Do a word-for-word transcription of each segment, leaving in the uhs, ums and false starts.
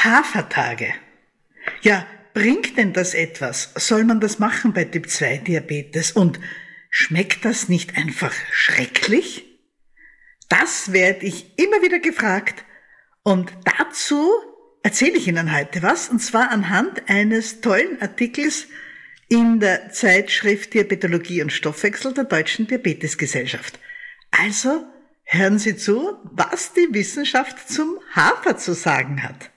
Hafertage. Ja, bringt denn das etwas? Soll man das machen bei Typ zwei Diabetes? Und schmeckt das nicht einfach schrecklich? Das werde ich immer wieder gefragt. Und dazu erzähle ich Ihnen heute was, und zwar anhand eines tollen Artikels in der Zeitschrift Diabetologie und Stoffwechsel der Deutschen Diabetesgesellschaft. Also hören Sie zu, was die Wissenschaft zum Hafer zu sagen hat.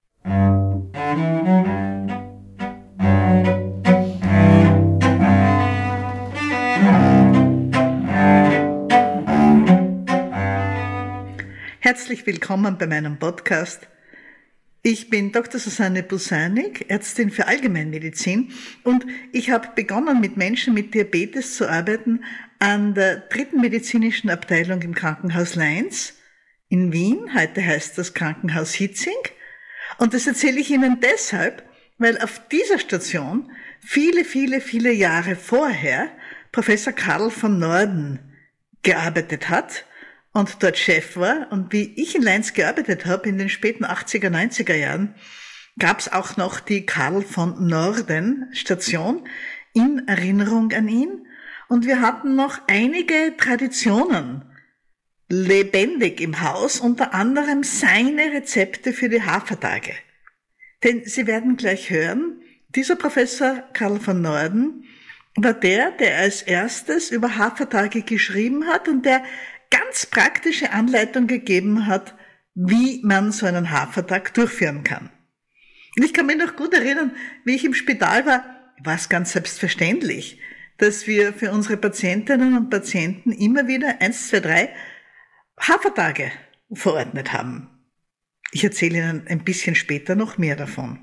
Herzlich willkommen bei meinem Podcast. Ich bin Doktor Susanne Busanik, Ärztin für Allgemeinmedizin, und ich habe begonnen, mit Menschen mit Diabetes zu arbeiten an der dritten medizinischen Abteilung im Krankenhaus Leins in Wien. Heute heißt das Krankenhaus Hitzing. Und das erzähle ich Ihnen deshalb, weil auf dieser Station viele, viele, viele Jahre vorher Professor Karl von Norden gearbeitet hat und dort Chef war. Und wie ich in Leins gearbeitet habe, in den späten achtziger, neunziger Jahren, gab es auch noch die Karl von Norden Station in Erinnerung an ihn. Und wir hatten noch einige Traditionen lebendig im Haus, unter anderem seine Rezepte für die Hafertage. Denn Sie werden gleich hören, dieser Professor Karl von Norden war der, der als erstes über Hafertage geschrieben hat und der ganz praktische Anleitung gegeben hat, wie man so einen Hafertag durchführen kann. Und ich kann mich noch gut erinnern, wie ich im Spital war, war es ganz selbstverständlich, dass wir für unsere Patientinnen und Patienten immer wieder eins, zwei, drei Hafertage verordnet haben. Ich erzähle Ihnen ein bisschen später noch mehr davon.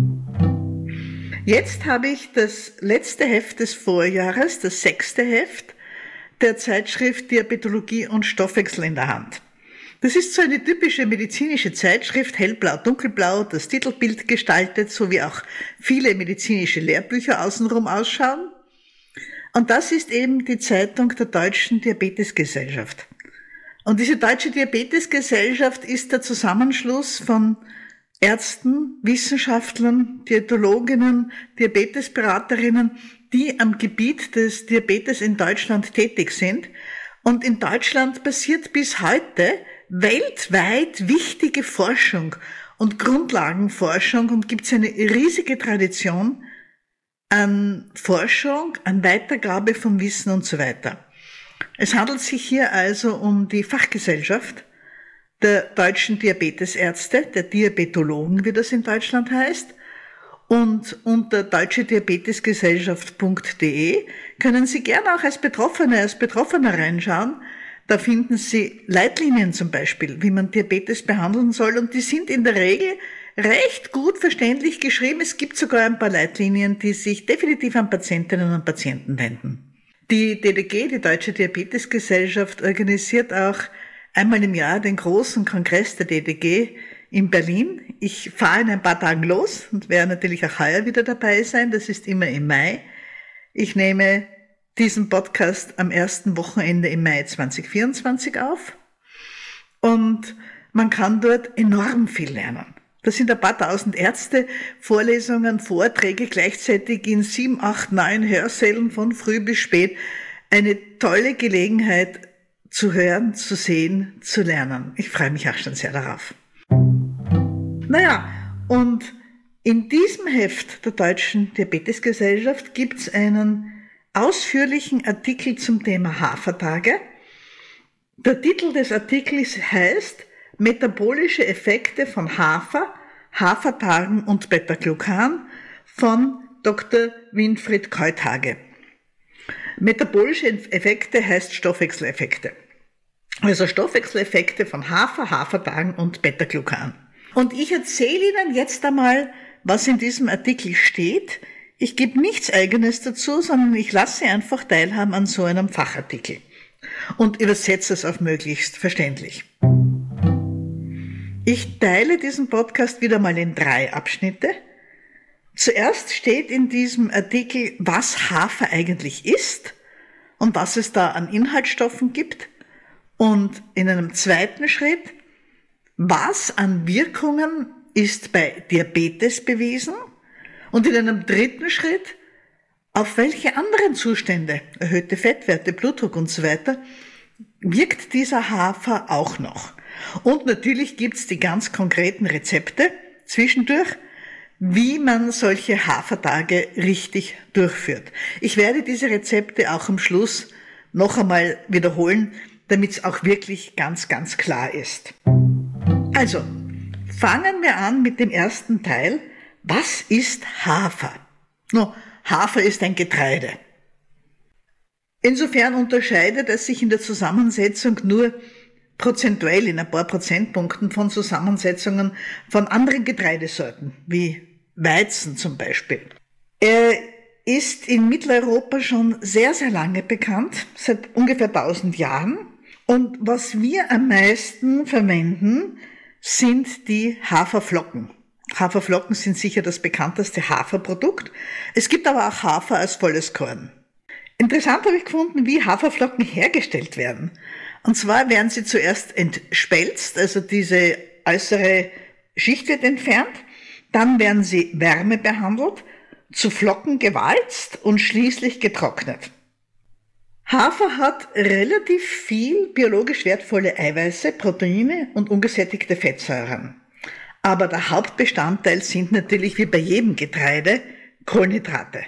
Jetzt habe ich das letzte Heft des Vorjahres, das sechste Heft der Zeitschrift Diabetologie und Stoffwechsel in der Hand. Das ist so eine typische medizinische Zeitschrift, hellblau, dunkelblau, das Titelbild gestaltet, so wie auch viele medizinische Lehrbücher außenrum ausschauen. Und das ist eben die Zeitung der Deutschen Diabetesgesellschaft. Und diese Deutsche Diabetesgesellschaft ist der Zusammenschluss von Ärzten, Wissenschaftlern, Diätologinnen, Diabetesberaterinnen, die am Gebiet des Diabetes in Deutschland tätig sind. Und in Deutschland passiert bis heute weltweit wichtige Forschung und Grundlagenforschung und gibt es eine riesige Tradition an Forschung, an Weitergabe von Wissen und so weiter. Es handelt sich hier also um die Fachgesellschaft der deutschen Diabetesärzte, der Diabetologen, wie das in Deutschland heißt. Und unter deutsche diabetesgesellschaft punkt de können Sie gerne auch als Betroffene, als Betroffener reinschauen. Da finden Sie Leitlinien zum Beispiel, wie man Diabetes behandeln soll, und die sind in der Regel recht gut verständlich geschrieben. Es gibt sogar ein paar Leitlinien, die sich definitiv an Patientinnen und Patienten wenden. Die D D G, die Deutsche Diabetesgesellschaft, organisiert auch einmal im Jahr den großen Kongress der D D G in Berlin. Ich fahre in ein paar Tagen los und werde natürlich auch heuer wieder dabei sein. Das ist immer im Mai. Ich nehme diesen Podcast am ersten Wochenende im Mai zwanzig vierundzwanzig auf. Und man kann dort enorm viel lernen. Das sind ein paar tausend Ärzte, Vorlesungen, Vorträge gleichzeitig in sieben, acht, neun Hörsälen von früh bis spät. Eine tolle Gelegenheit zu hören, zu sehen, zu lernen. Ich freue mich auch schon sehr darauf. Naja, und in diesem Heft der Deutschen Diabetesgesellschaft gibt es einen ausführlichen Artikel zum Thema Hafertage. Der Titel des Artikels heißt Metabolische Effekte von Hafer, Hafertagen und Beta-Glucan von Doktor Winfried Keuthage. Metabolische Effekte heißt Stoffwechseleffekte. Also Stoffwechseleffekte von Hafer, Hafertagen und Beta-Glucan. Und ich erzähle Ihnen jetzt einmal, was in diesem Artikel steht. Ich gebe nichts Eigenes dazu, sondern ich lasse Sie einfach teilhaben an so einem Fachartikel und übersetze es auf möglichst verständlich. Ich teile diesen Podcast wieder mal in drei Abschnitte. Zuerst steht in diesem Artikel, was Hafer eigentlich ist und was es da an Inhaltsstoffen gibt. Und in einem zweiten Schritt, was an Wirkungen ist bei Diabetes bewiesen und in einem dritten Schritt, auf welche anderen Zustände, erhöhte Fettwerte, Blutdruck und so weiter, wirkt dieser Hafer auch noch. Und natürlich gibt's die ganz konkreten Rezepte zwischendurch, wie man solche Hafertage richtig durchführt. Ich werde diese Rezepte auch am Schluss noch einmal wiederholen, damit es auch wirklich ganz, ganz klar ist. Also, fangen wir an mit dem ersten Teil. Was ist Hafer? No, Hafer ist ein Getreide. Insofern unterscheidet es sich in der Zusammensetzung nur prozentuell in ein paar Prozentpunkten von Zusammensetzungen von anderen Getreidesorten, wie Weizen zum Beispiel. Er ist in Mitteleuropa schon sehr, sehr lange bekannt, seit ungefähr tausend Jahren. Und was wir am meisten verwenden, sind die Haferflocken. Haferflocken sind sicher das bekannteste Haferprodukt. Es gibt aber auch Hafer als volles Korn. Interessant habe ich gefunden, wie Haferflocken hergestellt werden. Und zwar werden sie zuerst entspelzt, also diese äußere Schicht wird entfernt. Dann werden sie wärmebehandelt, zu Flocken gewalzt und schließlich getrocknet. Hafer hat relativ viel biologisch wertvolle Eiweiße, Proteine und ungesättigte Fettsäuren. Aber der Hauptbestandteil sind natürlich wie bei jedem Getreide Kohlenhydrate.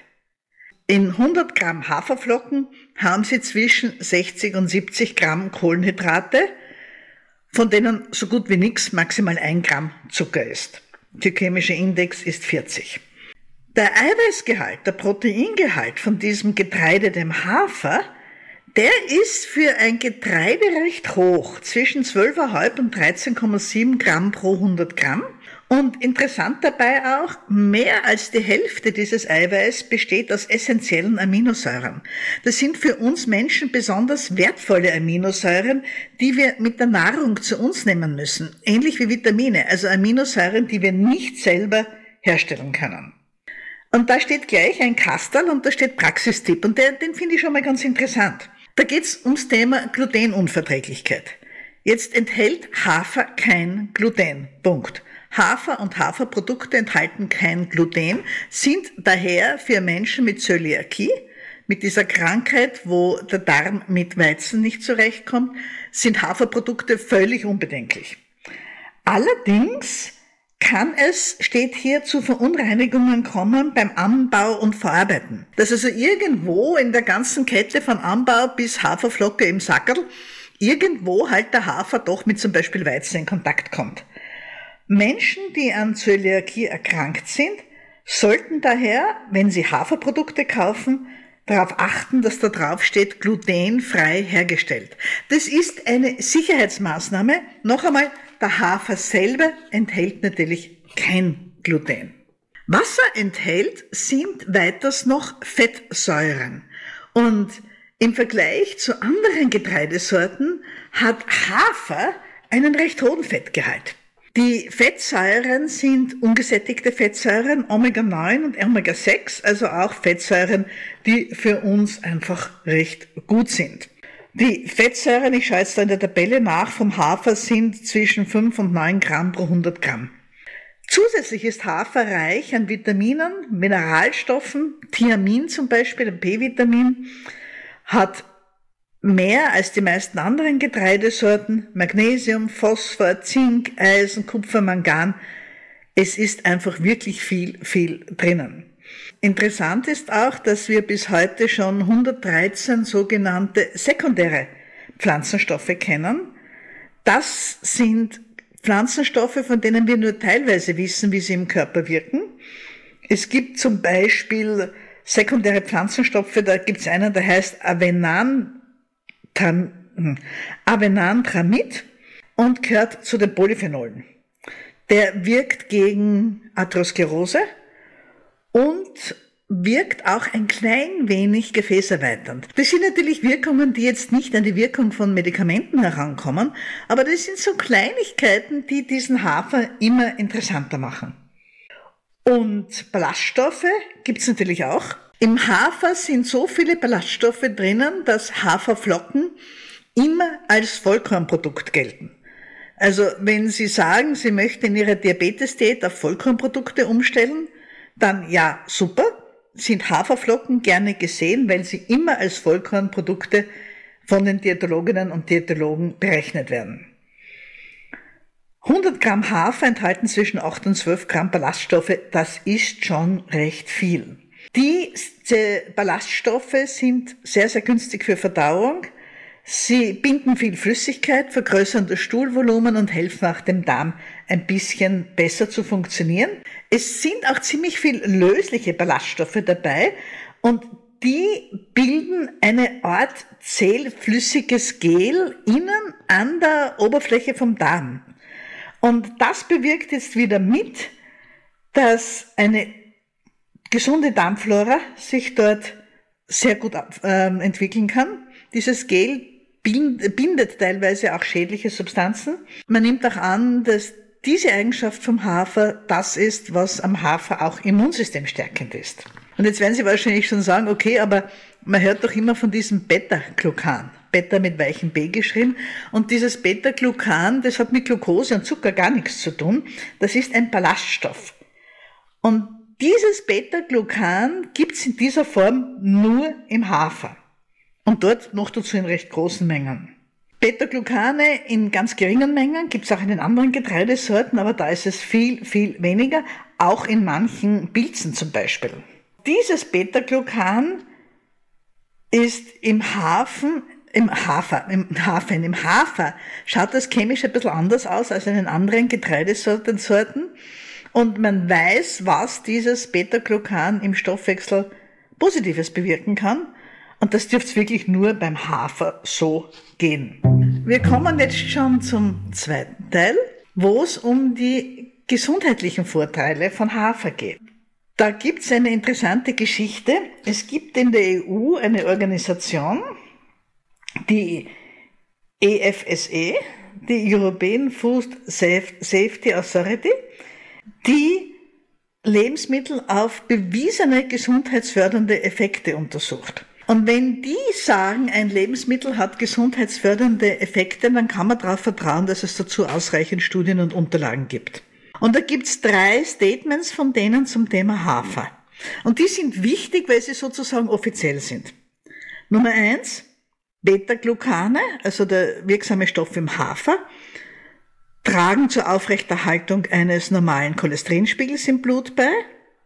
In hundert Gramm Haferflocken haben sie zwischen sechzig und siebzig Gramm Kohlenhydrate, von denen so gut wie nichts maximal ein Gramm Zucker ist. Glykämischer Index ist vierzig. Der Eiweißgehalt, der Proteingehalt von diesem Getreide, dem Hafer, der ist für ein Getreide recht hoch, zwischen zwölf Komma fünf und dreizehn Komma sieben Gramm pro hundert Gramm. Und interessant dabei auch, mehr als die Hälfte dieses Eiweiß besteht aus essentiellen Aminosäuren. Das sind für uns Menschen besonders wertvolle Aminosäuren, die wir mit der Nahrung zu uns nehmen müssen. Ähnlich wie Vitamine, also Aminosäuren, die wir nicht selber herstellen können. Und da steht gleich ein Kasterl und da steht Praxistipp und den, den finde ich schon mal ganz interessant. Da geht's ums Thema Glutenunverträglichkeit. Jetzt enthält Hafer kein Gluten. Punkt. Hafer und Haferprodukte enthalten kein Gluten, sind daher für Menschen mit Zöliakie, mit dieser Krankheit, wo der Darm mit Weizen nicht zurechtkommt, sind Haferprodukte völlig unbedenklich. Allerdings kann es, steht hier, zu Verunreinigungen kommen beim Anbau und Verarbeiten. Dass also irgendwo in der ganzen Kette von Anbau bis Haferflocke im Sackerl irgendwo halt der Hafer doch mit zum Beispiel Weizen in Kontakt kommt. Menschen, die an Zöliakie erkrankt sind, sollten daher, wenn sie Haferprodukte kaufen, darauf achten, dass da drauf steht, glutenfrei hergestellt. Das ist eine Sicherheitsmaßnahme. Noch einmal, der Hafer selber enthält natürlich kein Gluten. Was er enthält, sind weiters noch Fettsäuren. Und im Vergleich zu anderen Getreidesorten hat Hafer einen recht hohen Fettgehalt. Die Fettsäuren sind ungesättigte Fettsäuren, Omega neun und Omega sechs, also auch Fettsäuren, die für uns einfach recht gut sind. Die Fettsäuren, ich schaue jetzt da in der Tabelle nach, vom Hafer sind zwischen fünf und neun Gramm pro hundert Gramm. Zusätzlich ist Hafer reich an Vitaminen, Mineralstoffen, Thiamin zum Beispiel, ein B-Vitamin, hat mehr als die meisten anderen Getreidesorten, Magnesium, Phosphor, Zink, Eisen, Kupfer, Mangan. Es ist einfach wirklich viel, viel drinnen. Interessant ist auch, dass wir bis heute schon hundertdreizehn sogenannte sekundäre Pflanzenstoffe kennen. Das sind Pflanzenstoffe, von denen wir nur teilweise wissen, wie sie im Körper wirken. Es gibt zum Beispiel sekundäre Pflanzenstoffe, da gibt es einen, der heißt Avenantramid Avenantramid und gehört zu den Polyphenolen. Der wirkt gegen Atherosklerose und wirkt auch ein klein wenig gefäßerweiternd. Das sind natürlich Wirkungen, die jetzt nicht an die Wirkung von Medikamenten herankommen, aber das sind so Kleinigkeiten, die diesen Hafer immer interessanter machen. Und Ballaststoffe gibt's natürlich auch. Im Hafer sind so viele Ballaststoffe drinnen, dass Haferflocken immer als Vollkornprodukt gelten. Also wenn Sie sagen, Sie möchten in Ihrer Diabetes-Diät auf Vollkornprodukte umstellen, dann ja, super, sind Haferflocken gerne gesehen, weil sie immer als Vollkornprodukte von den Diätologinnen und Diätologen berechnet werden. hundert Gramm Hafer enthalten zwischen acht und zwölf Gramm Ballaststoffe, das ist schon recht viel. Diese Ballaststoffe sind sehr, sehr günstig für Verdauung. Sie binden viel Flüssigkeit, vergrößern das Stuhlvolumen und helfen auch dem Darm ein bisschen besser zu funktionieren. Es sind auch ziemlich viel lösliche Ballaststoffe dabei und die bilden eine Art zählflüssiges Gel innen an der Oberfläche vom Darm. Und das bewirkt jetzt wieder mit, dass eine gesunde Darmflora sich dort sehr gut äh, entwickeln kann. Dieses Gel bindet teilweise auch schädliche Substanzen. Man nimmt auch an, dass diese Eigenschaft vom Hafer das ist, was am Hafer auch immunsystemstärkend ist. Und jetzt werden Sie wahrscheinlich schon sagen, okay, aber man hört doch immer von diesem Beta-Glucan. Beta mit weichem B geschrieben. Und dieses Beta-Glucan, das hat mit Glucose und Zucker gar nichts zu tun. Das ist ein Ballaststoff. Und dieses Beta-Glucan gibt's in dieser Form nur im Hafer. Und dort noch dazu in recht großen Mengen. Beta-Glucane in ganz geringen Mengen gibt's auch in den anderen Getreidesorten, aber da ist es viel, viel weniger, auch in manchen Pilzen zum Beispiel. Dieses Beta-Glucan ist im Hafen, im Hafer, im Hafer, im Hafer schaut das chemisch ein bisschen anders aus als in den anderen Getreidesorten. Und man weiß, was dieses Beta-Glucan im Stoffwechsel Positives bewirken kann. Und das dürfte wirklich nur beim Hafer so gehen. Wir kommen jetzt schon zum zweiten Teil, wo es um die gesundheitlichen Vorteile von Hafer geht. Da gibt es eine interessante Geschichte. Es gibt in der E U eine Organisation, die E F S E, die European Food Safety Authority, die Lebensmittel auf bewiesene gesundheitsfördernde Effekte untersucht. Und wenn die sagen, ein Lebensmittel hat gesundheitsfördernde Effekte, dann kann man darauf vertrauen, dass es dazu ausreichend Studien und Unterlagen gibt. Und da gibt's drei Statements von denen zum Thema Hafer. Und die sind wichtig, weil sie sozusagen offiziell sind. Nummer eins, Beta-Glucane, also der wirksame Stoff im Hafer, tragen zur Aufrechterhaltung eines normalen Cholesterinspiegels im Blut bei.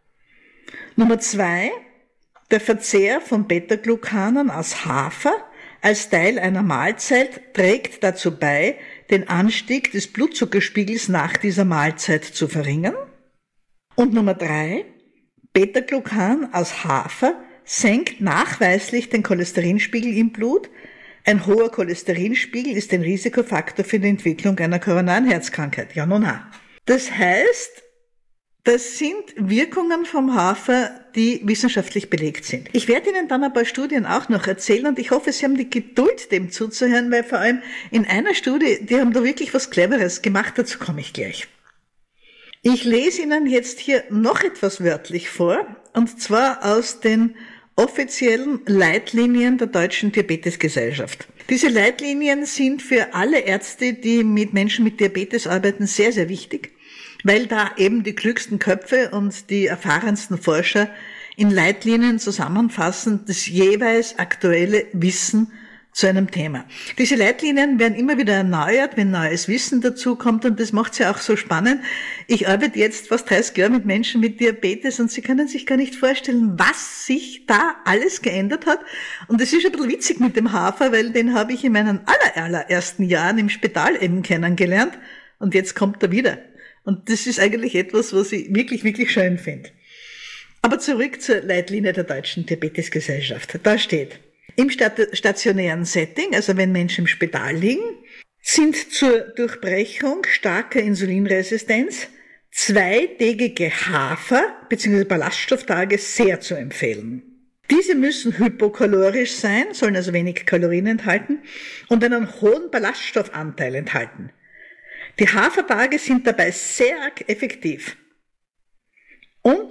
Nummer zwei, der Verzehr von Beta-Glucanen aus Hafer als Teil einer Mahlzeit trägt dazu bei, den Anstieg des Blutzuckerspiegels nach dieser Mahlzeit zu verringern. Und Nummer drei, Beta-Glucan aus Hafer senkt nachweislich den Cholesterinspiegel im Blut. Ein hoher Cholesterinspiegel ist ein Risikofaktor für die Entwicklung einer koronaren Herzkrankheit. Ja, nun ha. Das heißt, das sind Wirkungen vom Hafer, die wissenschaftlich belegt sind. Ich werde Ihnen dann ein paar Studien auch noch erzählen und ich hoffe, Sie haben die Geduld, dem zuzuhören, weil vor allem in einer Studie, die haben da wirklich was Cleveres gemacht, dazu komme ich gleich. Ich lese Ihnen jetzt hier noch etwas wörtlich vor, und zwar aus den offiziellen Leitlinien der Deutschen Diabetesgesellschaft. Diese Leitlinien sind für alle Ärzte, die mit Menschen mit Diabetes arbeiten, sehr, sehr wichtig, weil da eben die klügsten Köpfe und die erfahrensten Forscher in Leitlinien zusammenfassen das jeweils aktuelle Wissen zu einem Thema. Diese Leitlinien werden immer wieder erneuert, wenn neues Wissen dazukommt, und das macht es ja auch so spannend. Ich arbeite jetzt fast dreißig Jahre mit Menschen mit Diabetes und Sie können sich gar nicht vorstellen, was sich da alles geändert hat. Und es ist ein bisschen witzig mit dem Hafer, weil den habe ich in meinen aller, allerersten Jahren im Spital eben kennengelernt und jetzt kommt er wieder. Und das ist eigentlich etwas, was ich wirklich, wirklich schön finde. Aber zurück zur Leitlinie der Deutschen Diabetesgesellschaft. Da steht: Im stationären Setting, also wenn Menschen im Spital liegen, sind zur Durchbrechung starker Insulinresistenz zweitägige Hafer- bzw. Ballaststofftage sehr zu empfehlen. Diese müssen hypokalorisch sein, sollen also wenig Kalorien enthalten und einen hohen Ballaststoffanteil enthalten. Die Hafertage sind dabei sehr effektiv. Und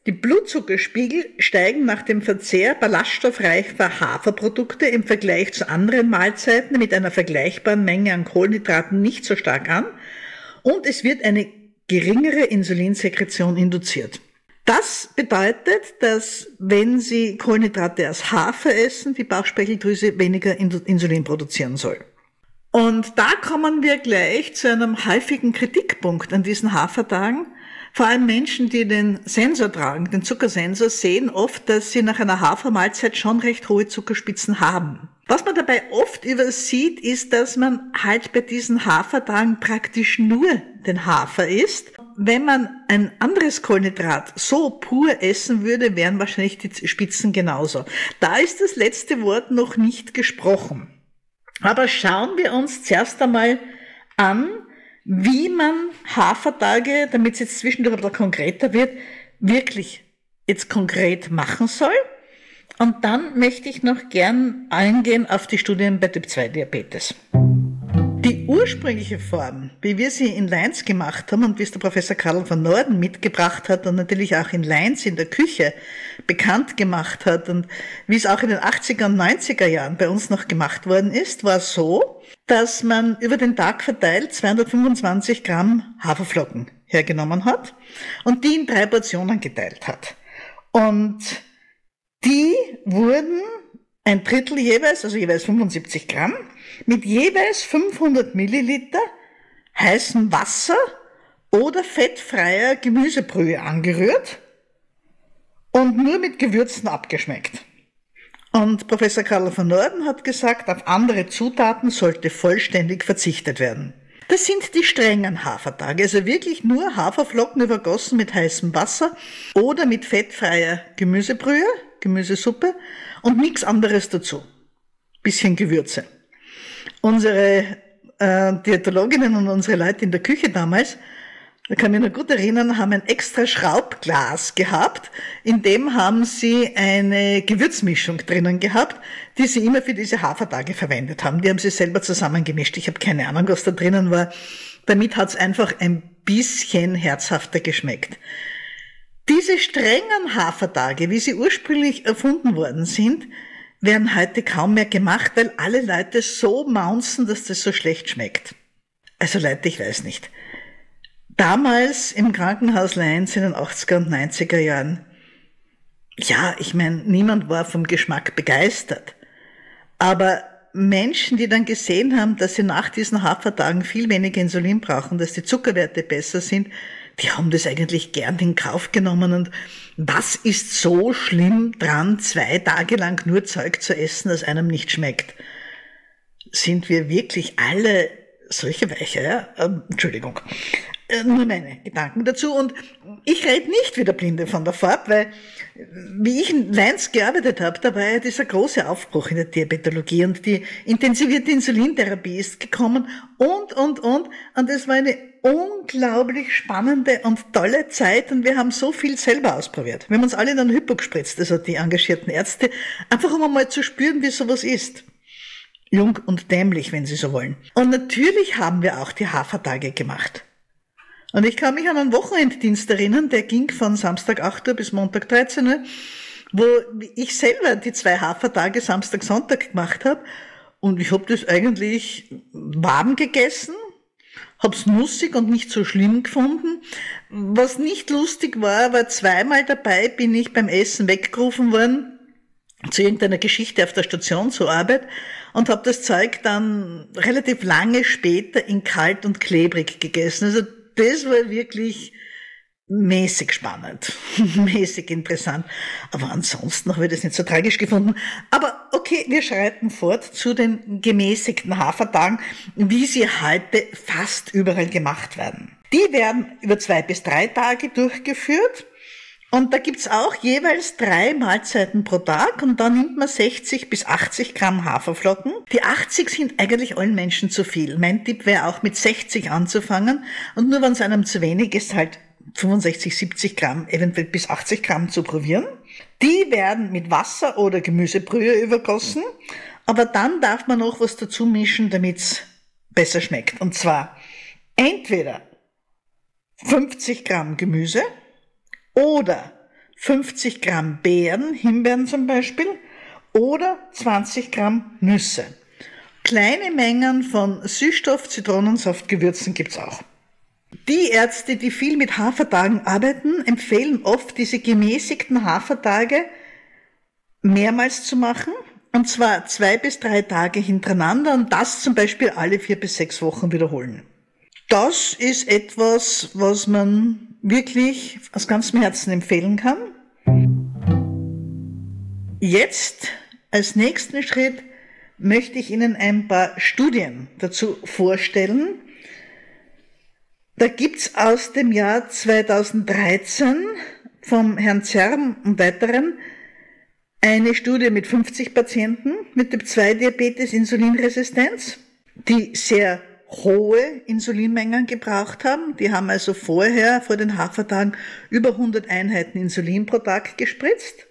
Die Blutzuckerspiegel steigen nach dem Verzehr ballaststoffreicher Haferprodukte im Vergleich zu anderen Mahlzeiten mit einer vergleichbaren Menge an Kohlenhydraten nicht so stark an und es wird eine geringere Insulinsekretion induziert. Das bedeutet, dass wenn Sie Kohlenhydrate aus Hafer essen, die Bauchspeicheldrüse weniger Insulin produzieren soll. Und da kommen wir gleich zu einem häufigen Kritikpunkt an diesen Hafertagen. Vor allem Menschen, die den Sensor tragen, den Zuckersensor, sehen oft, dass sie nach einer Hafermahlzeit schon recht hohe Zuckerspitzen haben. Was man dabei oft übersieht, ist, dass man halt bei diesen Hafertagen praktisch nur den Hafer isst. Wenn man ein anderes Kohlenhydrat so pur essen würde, wären wahrscheinlich die Spitzen genauso. Da ist das letzte Wort noch nicht gesprochen. Aber schauen wir uns zuerst einmal an, wie man Hafertage, damit es jetzt zwischendurch ein bisschen konkreter wird, wirklich jetzt konkret machen soll. Und dann möchte ich noch gern eingehen auf die Studien bei Typ zwei Diabetes. Die ursprüngliche Form, wie wir sie in Leins gemacht haben und wie es der Professor Karl von Norden mitgebracht hat und natürlich auch in Leins in der Küche bekannt gemacht hat und wie es auch in den achtziger und neunziger Jahren bei uns noch gemacht worden ist, war so, dass man über den Tag verteilt zweihundertfünfundzwanzig Gramm Haferflocken hergenommen hat und die in drei Portionen geteilt hat. Und die wurden ein Drittel jeweils, also jeweils fünfundsiebzig Gramm, mit jeweils fünfhundert Milliliter heißem Wasser oder fettfreier Gemüsebrühe angerührt und nur mit Gewürzen abgeschmeckt. Und Professor Karl von Norden hat gesagt, auf andere Zutaten sollte vollständig verzichtet werden. Das sind die strengen Hafertage, also wirklich nur Haferflocken übergossen mit heißem Wasser oder mit fettfreier Gemüsebrühe, Gemüsesuppe und nichts anderes dazu. Bisschen Gewürze. Unsere äh, Diätologinnen und unsere Leute in der Küche damals, da kann ich mich noch gut erinnern, haben ein extra Schraubglas gehabt, in dem haben sie eine Gewürzmischung drinnen gehabt, die sie immer für diese Hafertage verwendet haben. Die haben sie selber zusammengemischt. Ich habe keine Ahnung, was da drinnen war. Damit hat's einfach ein bisschen herzhafter geschmeckt. Diese strengen Hafertage, wie sie ursprünglich erfunden worden sind, werden heute kaum mehr gemacht, weil alle Leute so maunzen, dass das so schlecht schmeckt. Also Leute, ich weiß nicht. Damals im Krankenhaus Leins in den achtziger und neunziger Jahren, ja, ich meine, niemand war vom Geschmack begeistert. Aber Menschen, die dann gesehen haben, dass sie nach diesen Hafertagen viel weniger Insulin brauchen, dass die Zuckerwerte besser sind, die haben das eigentlich gern in Kauf genommen. Und was ist so schlimm dran, zwei Tage lang nur Zeug zu essen, das einem nicht schmeckt? Sind wir wirklich alle solche Weiche? Ja? Ähm, Entschuldigung. Äh, nur meine Gedanken dazu. Und ich rede nicht wie der Blinde von der Farbe, weil wie ich in Leins gearbeitet habe, da war ja dieser große Aufbruch in der Diabetologie und die intensivierte Insulintherapie ist gekommen und, und, und. Und es war eine unglaublich spannende und tolle Zeit und wir haben so viel selber ausprobiert. Wir haben uns alle in einen Hypo gespritzt, also die engagierten Ärzte, einfach um einmal zu spüren, wie sowas ist. Jung und dämlich, wenn Sie so wollen. Und natürlich haben wir auch die Hafertage gemacht. Und ich kann mich an einen Wochenenddienst erinnern, der ging von Samstag acht Uhr bis Montag dreizehn Uhr, wo ich selber die zwei Hafertage Samstag, Sonntag gemacht habe. Und ich habe das eigentlich warm gegessen, hab's nussig und nicht so schlimm gefunden. Was nicht lustig war, war zweimal dabei bin ich beim Essen weggerufen worden, zu irgendeiner Geschichte auf der Station zur Arbeit und habe das Zeug dann relativ lange später in kalt und klebrig gegessen. Also das war wirklich mäßig spannend, mäßig interessant. Aber ansonsten habe ich das nicht so tragisch gefunden. Aber okay, wir schreiten fort zu den gemäßigten Hafertagen, wie sie heute fast überall gemacht werden. Die werden über zwei bis drei Tage durchgeführt. Und da gibt's auch jeweils drei Mahlzeiten pro Tag und da nimmt man sechzig bis achtzig Gramm Haferflocken. Die achtzig sind eigentlich allen Menschen zu viel. Mein Tipp wäre auch mit sechzig anzufangen und nur wenn es einem zu wenig ist, halt fünfundsechzig, siebzig Gramm, eventuell bis achtzig Gramm zu probieren. Die werden mit Wasser oder Gemüsebrühe übergossen, aber dann darf man noch was dazu mischen, damit's besser schmeckt. Und zwar entweder fünfzig Gramm Gemüse oder fünfzig Gramm Beeren, Himbeeren zum Beispiel, oder zwanzig Gramm Nüsse. Kleine Mengen von Süßstoff, Zitronensaft, Gewürzen gibt's auch. Die Ärzte, die viel mit Hafertagen arbeiten, empfehlen oft, diese gemäßigten Hafertage mehrmals zu machen, und zwar zwei bis drei Tage hintereinander und das zum Beispiel alle vier bis sechs Wochen wiederholen. Das ist etwas, was man wirklich aus ganzem Herzen empfehlen kann. Jetzt, als nächsten Schritt, möchte ich Ihnen ein paar Studien dazu vorstellen. Da gibt's aus dem Jahr zweitausenddreizehn vom Herrn Zerm und weiteren eine Studie mit fünfzig Patienten mit Typ zwei Diabetes, Insulinresistenz, die sehr hohe Insulinmengen gebraucht haben. Die haben also vorher, vor den Hafertagen, über hundert Einheiten Insulin pro Tag gespritzt.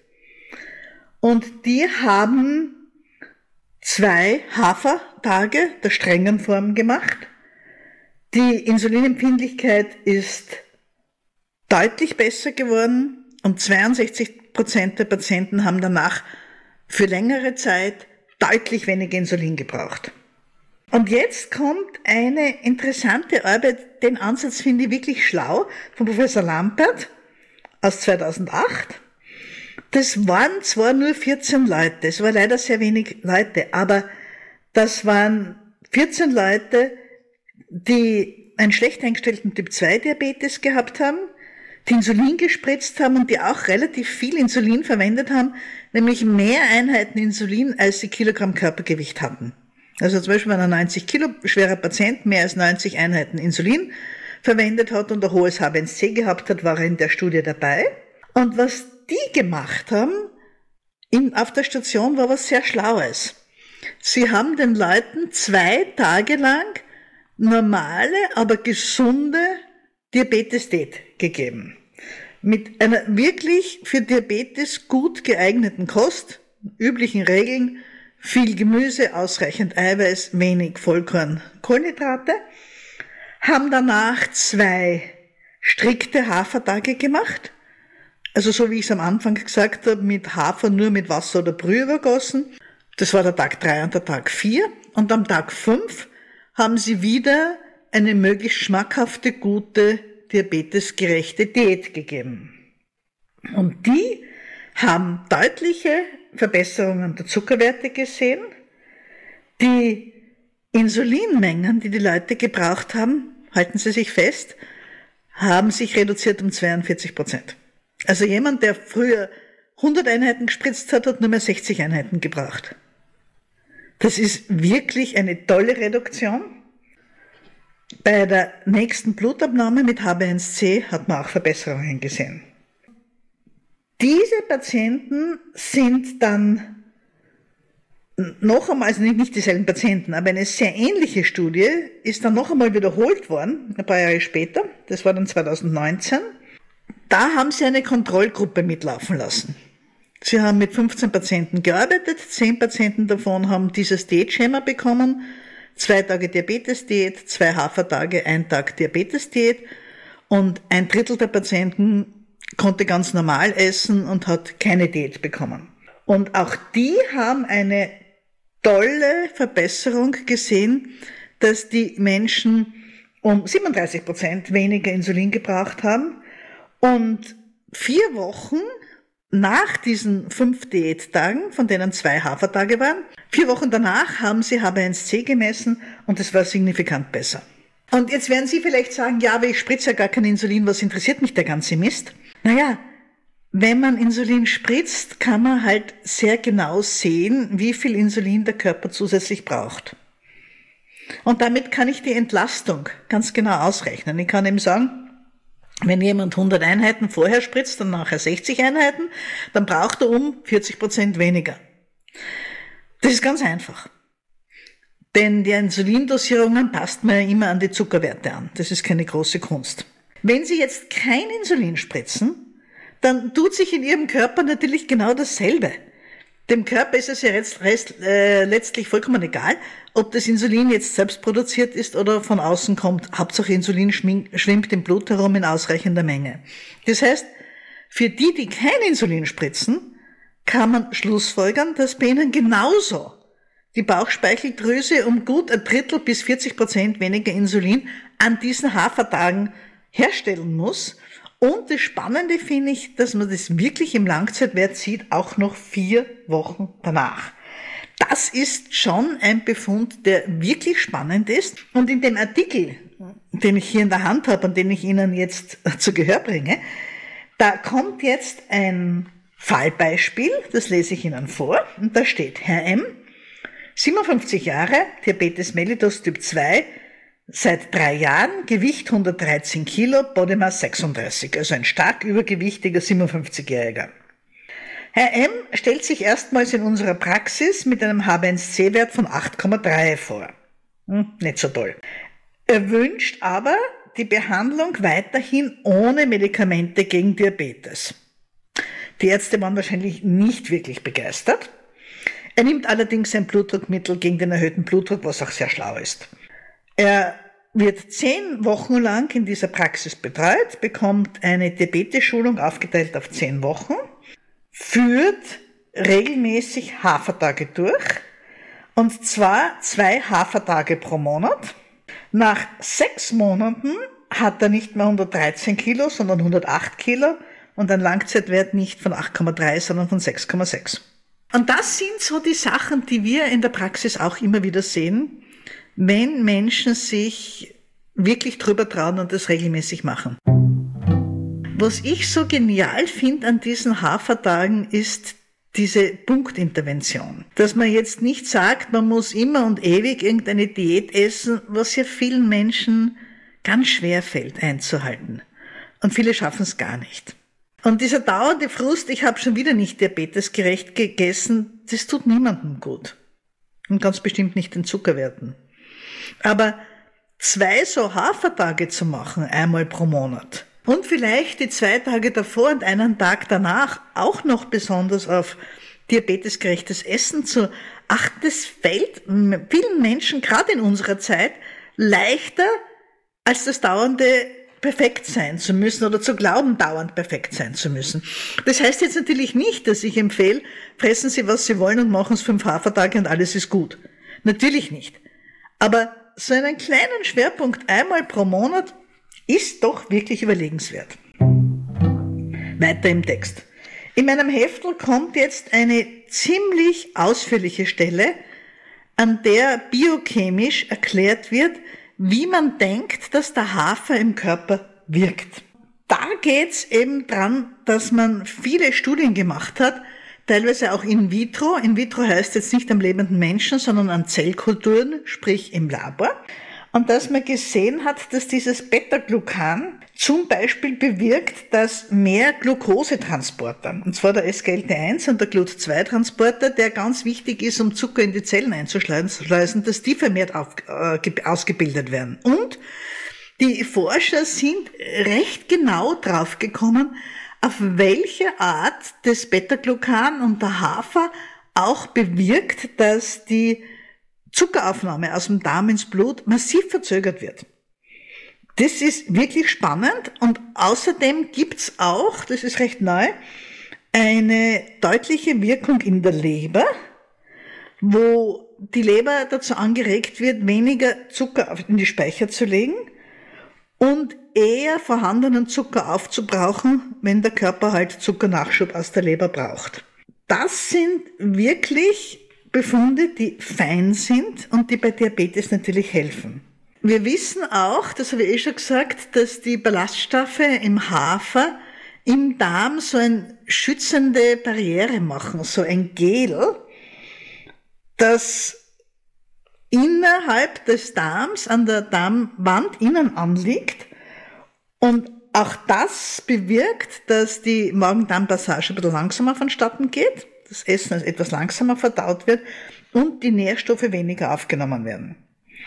Und die haben zwei Hafertage der strengen Form gemacht. Die Insulinempfindlichkeit ist deutlich besser geworden und zweiundsechzig Prozent der Patienten haben danach für längere Zeit deutlich weniger Insulin gebraucht. Und jetzt kommt eine interessante Arbeit, den Ansatz finde ich wirklich schlau, von Professor Lampert aus zweitausendacht. Das waren zwar nur vierzehn Leute, es war leider sehr wenig Leute, aber das waren vierzehn Leute, die einen schlecht eingestellten Typ zwei Diabetes gehabt haben, die Insulin gespritzt haben und die auch relativ viel Insulin verwendet haben, nämlich mehr Einheiten Insulin, als sie Kilogramm Körpergewicht hatten. Also zum Beispiel, wenn ein neunzig Kilo schwerer Patient mehr als neunzig Einheiten Insulin verwendet hat und ein hohes H b A N C gehabt hat, war er in der Studie dabei. Und was die gemacht haben in, auf der Station, war was sehr Schlaues. Sie haben den Leuten zwei Tage lang normale, aber gesunde Diabetes-Diät gegeben. Mit einer wirklich für Diabetes gut geeigneten Kost, üblichen Regeln, viel Gemüse, ausreichend Eiweiß, wenig Vollkorn, Kohlenhydrate, haben danach zwei strikte Hafertage gemacht, also so wie ich es am Anfang gesagt habe, mit Hafer nur mit Wasser oder Brühe übergossen. Das war der Tag drei und der Tag vier. Und am Tag fünf haben sie wieder eine möglichst schmackhafte, gute, diabetesgerechte Diät gegeben. Und die haben deutliche Verbesserungen der Zuckerwerte gesehen. Die Insulinmengen, die die Leute gebraucht haben, halten Sie sich fest, haben sich reduziert um zweiundvierzig Prozent. Also jemand, der früher hundert Einheiten gespritzt hat, hat nur mehr sechzig Einheiten gebraucht. Das ist wirklich eine tolle Reduktion. Bei der nächsten Blutabnahme mit H b A N C hat man auch Verbesserungen gesehen. Diese Patienten sind dann noch einmal, also nicht dieselben Patienten, aber eine sehr ähnliche Studie ist dann noch einmal wiederholt worden, ein paar Jahre später, das war dann zweitausendneunzehn. Da haben sie eine Kontrollgruppe mitlaufen lassen. Sie haben mit fünfzehn Patienten gearbeitet, zehn Patienten davon haben dieses Diätschema bekommen, zwei Tage Diabetes-Diät, zwei Hafertage, ein Tag Diabetes-Diät und ein Drittel der Patienten konnte ganz normal essen und hat keine Diät bekommen. Und auch die haben eine tolle Verbesserung gesehen, dass die Menschen um siebenunddreißig Prozent weniger Insulin gebraucht haben und vier Wochen nach diesen fünf Diättagen, von denen zwei Hafertage waren, vier Wochen danach haben sie H b A N C gemessen und es war signifikant besser. Und jetzt werden Sie vielleicht sagen, ja, aber ich spritze ja gar kein Insulin, was interessiert mich der ganze Mist? Naja, wenn man Insulin spritzt, kann man halt sehr genau sehen, wie viel Insulin der Körper zusätzlich braucht. Und damit kann ich die Entlastung ganz genau ausrechnen. Ich kann eben sagen, wenn jemand hundert Einheiten vorher spritzt und nachher sechzig Einheiten, dann braucht er um vierzig Prozent weniger. Das ist ganz einfach. Denn die Insulindosierungen passt man ja immer an die Zuckerwerte an. Das ist keine große Kunst. Wenn Sie jetzt kein Insulin spritzen, dann tut sich in Ihrem Körper natürlich genau dasselbe. Dem Körper ist es ja rest, rest, äh, letztlich vollkommen egal, ob das Insulin jetzt selbst produziert ist oder von außen kommt. Hauptsache Insulin schwimmt im Blut herum in ausreichender Menge. Das heißt, Für die, die kein Insulin spritzen, kann man schlussfolgern, dass bei ihnen genauso die Bauchspeicheldrüse um gut ein Drittel bis vierzig Prozent weniger Insulin an diesen Hafertagen herstellen muss. Und das Spannende finde ich, dass man das wirklich im Langzeitwert sieht, auch noch vier Wochen danach. Das ist schon ein Befund, der wirklich spannend ist. Und in dem Artikel, den ich hier in der Hand habe und den ich Ihnen jetzt zu Gehör bringe, da kommt jetzt ein Fallbeispiel, das lese ich Ihnen vor. Und da steht, Herr M., siebenundfünfzig Jahre, Diabetes mellitus Typ zwei, seit drei Jahren, Gewicht hundertdreizehn Kilo, Body Mass sechsunddreißig, also ein stark übergewichtiger siebenundfünfzigjähriger. Herr M. stellt sich erstmals in unserer Praxis mit einem H b A one C Wert von acht Komma drei vor. Hm, nicht so toll. Er wünscht aber die Behandlung weiterhin ohne Medikamente gegen Diabetes. Die Ärzte waren wahrscheinlich nicht wirklich begeistert. Er nimmt allerdings ein Blutdruckmittel gegen den erhöhten Blutdruck, was auch sehr schlau ist. Er wird zehn Wochen lang in dieser Praxis betreut, bekommt eine Diabetes-Schulung aufgeteilt auf zehn Wochen, führt regelmäßig Hafertage durch, und zwar zwei Hafertage pro Monat. Nach sechs Monaten hat er nicht mehr hundertdreizehn Kilo, sondern hundertacht Kilo und einen Langzeitwert nicht von acht Komma drei, sondern von sechs Komma sechs. Und das sind so die Sachen, die wir in der Praxis auch immer wieder sehen, wenn Menschen sich wirklich drüber trauen und das regelmäßig machen. Was ich so genial finde an diesen Hafertagen ist diese Punktintervention. Dass man jetzt nicht sagt, man muss immer und ewig irgendeine Diät essen, was ja vielen Menschen ganz schwer fällt einzuhalten. Und viele schaffen es gar nicht. Und dieser dauernde Frust, ich habe schon wieder nicht diabetesgerecht gegessen, das tut niemandem gut. Und ganz bestimmt nicht den Zuckerwerten. Aber zwei so Hafertage zu machen, einmal pro Monat, und vielleicht die zwei Tage davor und einen Tag danach auch noch besonders auf diabetesgerechtes Essen zu achten, das fällt vielen Menschen, gerade in unserer Zeit, leichter, als das dauernde perfekt sein zu müssen oder zu glauben, dauernd perfekt sein zu müssen. Das heißt jetzt natürlich nicht, dass ich empfehle, fressen Sie, was Sie wollen und machen es fünf Hafertage und alles ist gut. Natürlich nicht. Aber so einen kleinen Schwerpunkt einmal pro Monat ist doch wirklich überlegenswert. Weiter im Text. In meinem Heftel kommt jetzt eine ziemlich ausführliche Stelle, an der biochemisch erklärt wird, wie man denkt, dass der Hafer im Körper wirkt. Da geht's eben dran, dass man viele Studien gemacht hat, teilweise auch in vitro. In vitro heißt jetzt nicht am lebenden Menschen, sondern an Zellkulturen, sprich im Labor. Und dass man gesehen hat, dass dieses Beta-Glucan zum Beispiel bewirkt, dass mehr Glukosetransporter, und zwar der S G L T eins und der G L U T zwei Transporter, der ganz wichtig ist, um Zucker in die Zellen einzuschleusen, dass die vermehrt auf, äh, ausgebildet werden. Und die Forscher sind recht genau draufgekommen, auf welche Art das Beta-Glucan und der Hafer auch bewirkt, dass die Zuckeraufnahme aus dem Darm ins Blut massiv verzögert wird. Das ist wirklich spannend, und außerdem gibt's auch, das ist recht neu, eine deutliche Wirkung in der Leber, wo die Leber dazu angeregt wird, weniger Zucker in die Speicher zu legen und eher vorhandenen Zucker aufzubrauchen, wenn der Körper halt Zuckernachschub aus der Leber braucht. Das sind wirklich Befunde, die fein sind und die bei Diabetes natürlich helfen. Wir wissen auch, das habe ich eh schon gesagt, dass die Ballaststoffe im Hafer im Darm so eine schützende Barriere machen, so ein Gel, das innerhalb des Darms an der Darmwand innen anliegt, und auch das bewirkt, dass die Magen-Darm-Passage ein bisschen langsamer vonstatten geht, das Essen also etwas langsamer verdaut wird und die Nährstoffe weniger aufgenommen werden.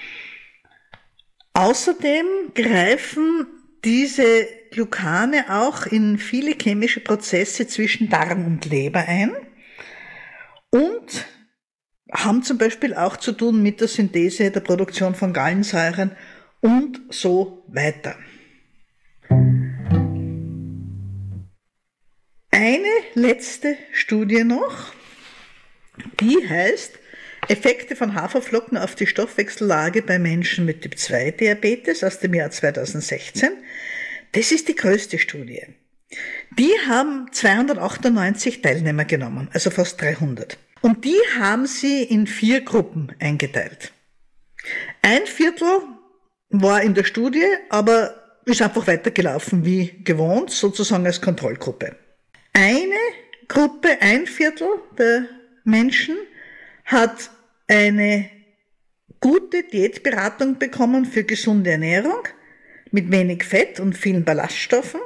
Außerdem greifen diese Glucane auch in viele chemische Prozesse zwischen Darm und Leber ein und haben zum Beispiel auch zu tun mit der Synthese, der Produktion von Gallensäuren und so weiter. eine letzte Studie noch, die heißt Effekte von Haferflocken auf die Stoffwechsellage bei Menschen mit Typ zwei Diabetes aus dem Jahr zweitausendsechzehn. Das ist die größte Studie. Die haben zweihundertachtundneunzig Teilnehmer genommen, also fast dreihundert. Und die haben sie in vier Gruppen eingeteilt. Ein Viertel war in der Studie, aber ist einfach weitergelaufen wie gewohnt, sozusagen als Kontrollgruppe. Eine Gruppe, ein Viertel der Menschen, hat eine gute Diätberatung bekommen für gesunde Ernährung mit wenig Fett und vielen Ballaststoffen.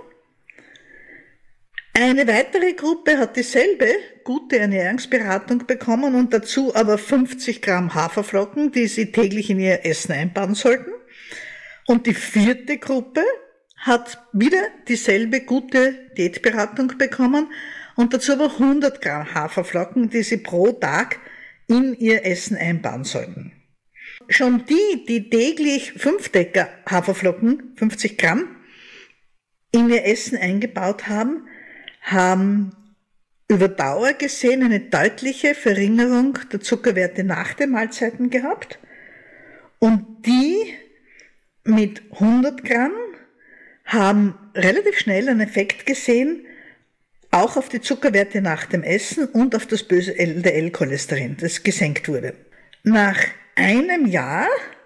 Eine weitere Gruppe hat dieselbe gute Ernährungsberatung bekommen und dazu aber fünfzig Gramm Haferflocken, die sie täglich in ihr Essen einbauen sollten. Und die vierte Gruppe hat wieder dieselbe gute Diätberatung bekommen und dazu aber hundert Gramm Haferflocken, die sie pro Tag in ihr Essen einbauen sollten. Schon die, die täglich fünf Decker Haferflocken, fünfzig Gramm, in ihr Essen eingebaut haben, haben über Dauer gesehen eine deutliche Verringerung der Zuckerwerte nach den Mahlzeiten gehabt. Und die mit hundert Gramm haben relativ schnell einen Effekt gesehen, auch auf die Zuckerwerte nach dem Essen und auf das böse L D L-Cholesterin, das gesenkt wurde. Nach einem Jahr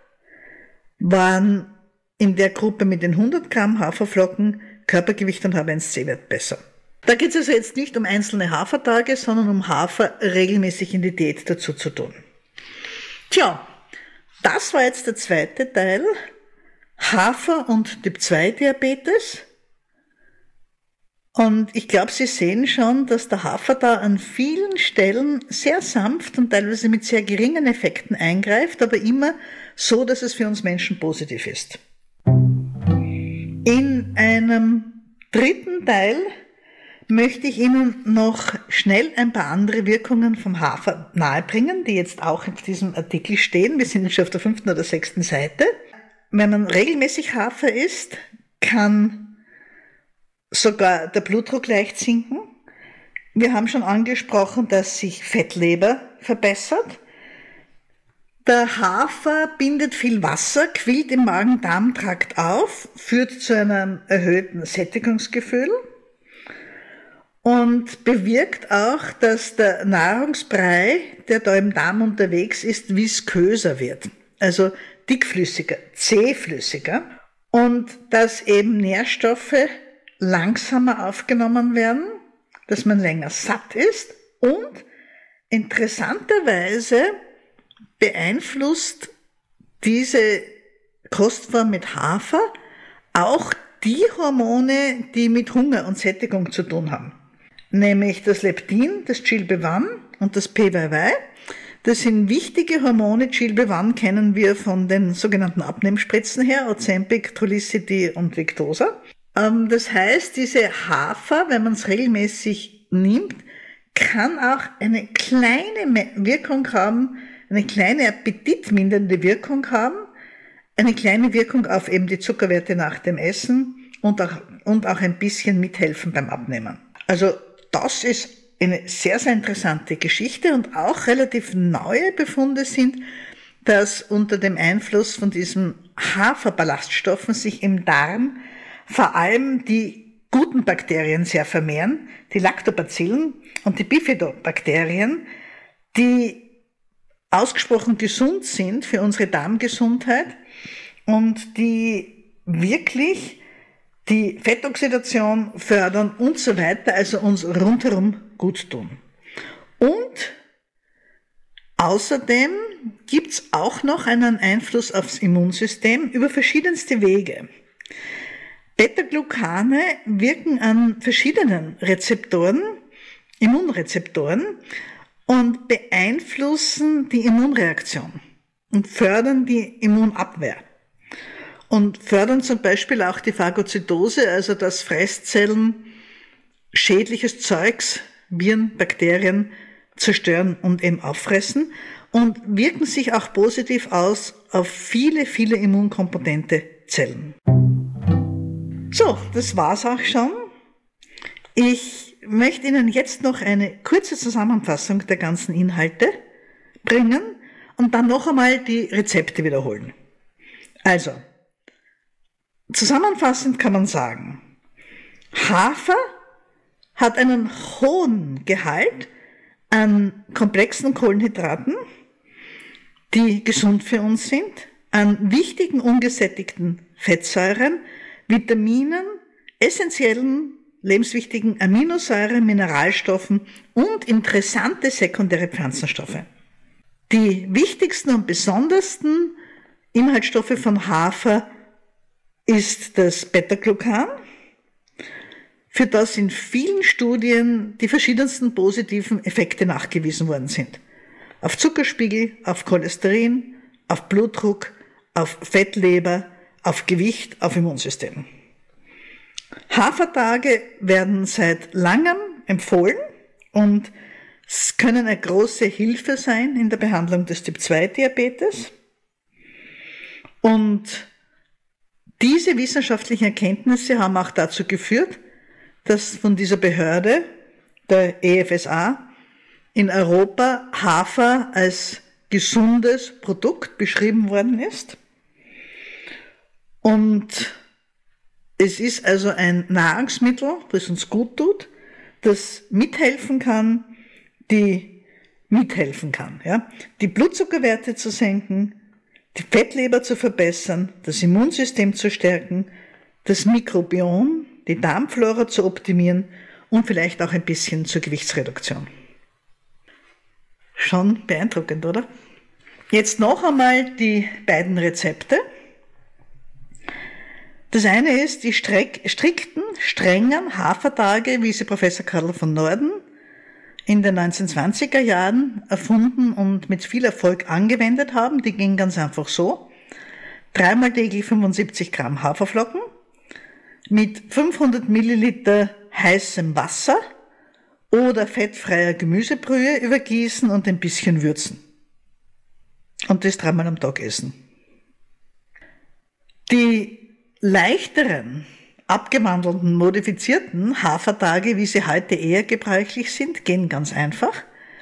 waren in der Gruppe mit den hundert Gramm Haferflocken Körpergewicht und H b A eins C-Wert besser. Da geht es also jetzt nicht um einzelne Hafertage, sondern um Hafer regelmäßig in die Diät dazu zu tun. Tja, das war jetzt der zweite Teil. Hafer und Typ zwei Diabetes. Und ich glaube, Sie sehen schon, dass der Hafer da an vielen Stellen sehr sanft und teilweise mit sehr geringen Effekten eingreift, aber immer so, dass es für uns Menschen positiv ist. In einem dritten Teil möchte ich Ihnen noch schnell ein paar andere Wirkungen vom Hafer nahebringen, die jetzt auch in diesem Artikel stehen. Wir sind jetzt schon auf der fünften oder sechsten Seite. Wenn man regelmäßig Hafer isst, kann sogar der Blutdruck leicht sinken. Wir haben schon angesprochen, dass sich Fettleber verbessert. Der Hafer bindet viel Wasser, quillt im Magen-Darm-Trakt auf, führt zu einem erhöhten Sättigungsgefühl und bewirkt auch, dass der Nahrungsbrei, der da im Darm unterwegs ist, visköser wird. Also dickflüssiger, zähflüssiger. Und dass eben Nährstoffe langsamer aufgenommen werden, dass man länger satt ist und interessanterweise beeinflusst diese Kostform mit Hafer auch die Hormone, die mit Hunger und Sättigung zu tun haben. Nämlich das Leptin, das G L B eins und das P Y Y. Das sind wichtige Hormone. G L B eins kennen wir von den sogenannten Abnehmspritzen her, Ozempic, Trulicity und Victoza. Das heißt, diese Hafer, wenn man es regelmäßig nimmt, kann auch eine kleine Wirkung haben, eine kleine appetitmindernde Wirkung haben, eine kleine Wirkung auf eben die Zuckerwerte nach dem Essen und auch, und auch ein bisschen mithelfen beim Abnehmen. Also das ist eine sehr, sehr interessante Geschichte und auch relativ neue Befunde sind, dass unter dem Einfluss von diesen Haferballaststoffen sich im Darm vor allem die guten Bakterien sehr vermehren, die Lactobacillen und die Bifidobakterien, die ausgesprochen gesund sind für unsere Darmgesundheit und die wirklich die Fettoxidation fördern und so weiter, also uns rundherum gut tun. Und außerdem gibt's auch noch einen Einfluss aufs Immunsystem über verschiedenste Wege. Beta-Glucane wirken an verschiedenen Rezeptoren, Immunrezeptoren, und beeinflussen die Immunreaktion und fördern die Immunabwehr. Und fördern zum Beispiel auch die Phagozytose, also dass Fresszellen schädliches Zeugs, Viren, Bakterien zerstören und eben auffressen und wirken sich auch positiv aus auf viele, viele immunkompetente Zellen. So, das war's auch schon. Ich möchte Ihnen jetzt noch eine kurze Zusammenfassung der ganzen Inhalte bringen und dann noch einmal die Rezepte wiederholen. Also, zusammenfassend kann man sagen, Hafer hat einen hohen Gehalt an komplexen Kohlenhydraten, die gesund für uns sind, an wichtigen ungesättigten Fettsäuren, Vitaminen, essentiellen, lebenswichtigen Aminosäuren, Mineralstoffen und interessante sekundäre Pflanzenstoffe. Die wichtigsten und besondersten Inhaltsstoffe von Hafer ist das Beta-Glucan, für das in vielen Studien die verschiedensten positiven Effekte nachgewiesen worden sind. Auf Zuckerspiegel, auf Cholesterin, auf Blutdruck, auf Fettleber, auf Gewicht, auf Immunsystem. Hafertage werden seit langem empfohlen und können eine große Hilfe sein in der Behandlung des Typ zwei Diabetes. Und diese wissenschaftlichen Erkenntnisse haben auch dazu geführt, dass von dieser Behörde, der E F S A, in Europa Hafer als gesundes Produkt beschrieben worden ist. Und es ist also ein Nahrungsmittel, das uns gut tut, das mithelfen kann, die mithelfen kann, ja, die Blutzuckerwerte zu senken, die Fettleber zu verbessern, das Immunsystem zu stärken, das Mikrobiom, die Darmflora zu optimieren und vielleicht auch ein bisschen zur Gewichtsreduktion. Schon beeindruckend, oder? Jetzt noch einmal die beiden Rezepte. Das eine ist die strikten, strengen Hafertage, wie sie Professor Karl von Norden in den neunzehnhundertzwanziger Jahren erfunden und mit viel Erfolg angewendet haben. Die gingen ganz einfach so. Dreimal täglich fünfundsiebzig Gramm Haferflocken mit fünfhundert Milliliter heißem Wasser oder fettfreier Gemüsebrühe übergießen und ein bisschen würzen. Und das dreimal am Tag essen. Die leichteren, abgewandelten, modifizierten Hafertage, wie sie heute eher gebräuchlich sind, gehen ganz einfach.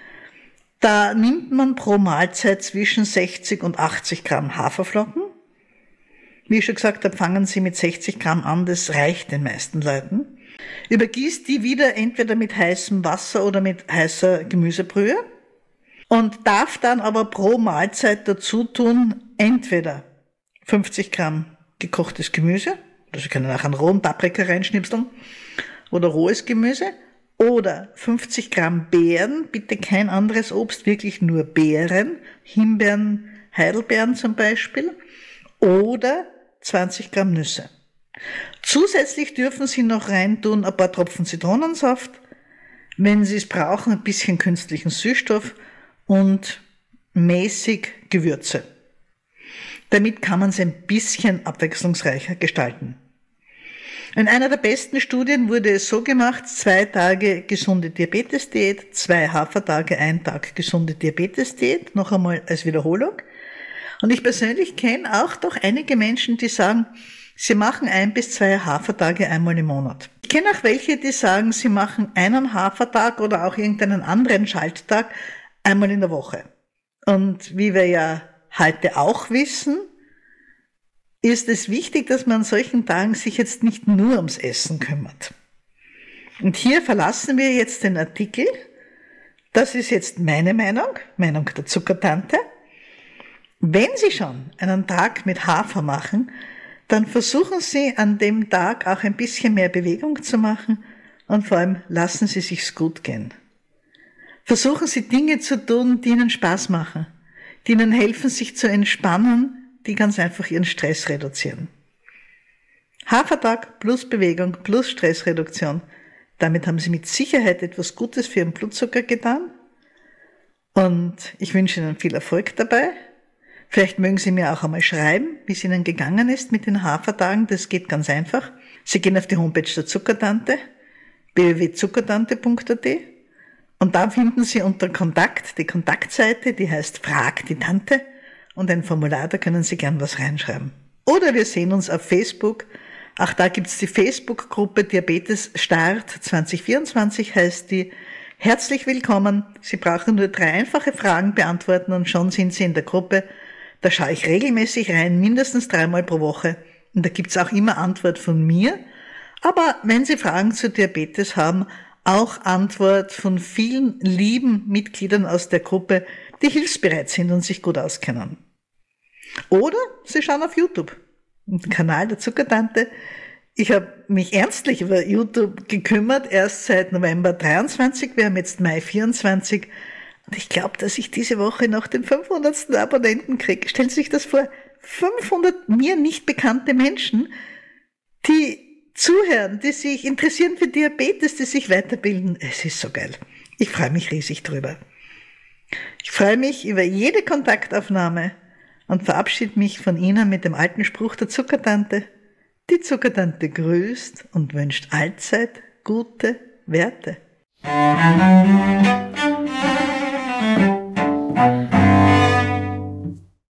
Da nimmt man pro Mahlzeit zwischen sechzig und achtzig Gramm Haferflocken. Wie ich schon gesagt habe, fangen Sie mit sechzig Gramm an, das reicht den meisten Leuten. Übergießt die wieder entweder mit heißem Wasser oder mit heißer Gemüsebrühe und darf dann aber pro Mahlzeit dazu tun, entweder fünfzig Gramm gekochtes Gemüse, also Sie können auch einen rohen Paprika reinschnipseln, oder rohes Gemüse, oder fünfzig Gramm Beeren, bitte kein anderes Obst, wirklich nur Beeren, Himbeeren, Heidelbeeren zum Beispiel, oder zwanzig Gramm Nüsse. Zusätzlich dürfen Sie noch reintun ein paar Tropfen Zitronensaft, wenn Sie es brauchen, ein bisschen künstlichen Süßstoff und mäßig Gewürze. Damit kann man es ein bisschen abwechslungsreicher gestalten. In einer der besten Studien wurde es so gemacht, zwei Tage gesunde Diabetes-Diät, zwei Hafertage, ein Tag gesunde Diabetes-Diät, noch einmal als Wiederholung. Und ich persönlich kenne auch doch einige Menschen, die sagen, sie machen ein bis zwei Hafertage einmal im Monat. Ich kenne auch welche, die sagen, sie machen einen Hafertag oder auch irgendeinen anderen Schalttag einmal in der Woche. Und wie wir ja heute auch wissen, ist es wichtig, dass man an solchen Tagen sich jetzt nicht nur ums Essen kümmert. Und hier verlassen wir jetzt den Artikel. Das ist jetzt meine Meinung, Meinung der Zuckertante. Wenn Sie schon einen Tag mit Hafer machen, dann versuchen Sie an dem Tag auch ein bisschen mehr Bewegung zu machen und vor allem lassen Sie sich's gut gehen. Versuchen Sie Dinge zu tun, die Ihnen Spaß machen, die Ihnen helfen, sich zu entspannen, die ganz einfach Ihren Stress reduzieren. Hafertag plus Bewegung plus Stressreduktion. Damit haben Sie mit Sicherheit etwas Gutes für Ihren Blutzucker getan. Und ich wünsche Ihnen viel Erfolg dabei. Vielleicht mögen Sie mir auch einmal schreiben, wie es Ihnen gegangen ist mit den Hafertagen. Das geht ganz einfach. Sie gehen auf die Homepage der Zuckertante, w w w punkt zuckertante punkt a t, und da finden Sie unter Kontakt die Kontaktseite, die heißt Frag die Tante, und ein Formular, da können Sie gern was reinschreiben. Oder wir sehen uns auf Facebook Auch da gibt's die Facebook-Gruppe Diabetes Start zwanzig vierundzwanzig, heißt die. Herzlich willkommen. Sie brauchen nur drei einfache Fragen beantworten und schon sind Sie in der Gruppe. Da schaue ich regelmäßig rein, mindestens dreimal pro Woche. Und da gibt's auch immer Antwort von mir. Aber wenn Sie Fragen zu Diabetes haben, auch Antwort von vielen lieben Mitgliedern aus der Gruppe, die hilfsbereit sind und sich gut auskennen. Oder Sie schauen auf YouTube, den Kanal der Zuckertante. Ich habe mich ernstlich über YouTube gekümmert, erst seit November dreiundzwanzig, wir haben jetzt Mai vierundzwanzig. Und ich glaube, dass ich diese Woche noch den fünfhundertsten Abonnenten kriege. Stellen Sie sich das vor, fünfhundert mir nicht bekannte Menschen, die zuhören, die sich interessieren für Diabetes, die sich weiterbilden. Es ist so geil. Ich freue mich riesig drüber. Ich freue mich über jede Kontaktaufnahme und verabschiede mich von Ihnen mit dem alten Spruch der Zuckertante. Die Zuckertante grüßt und wünscht allzeit gute Werte.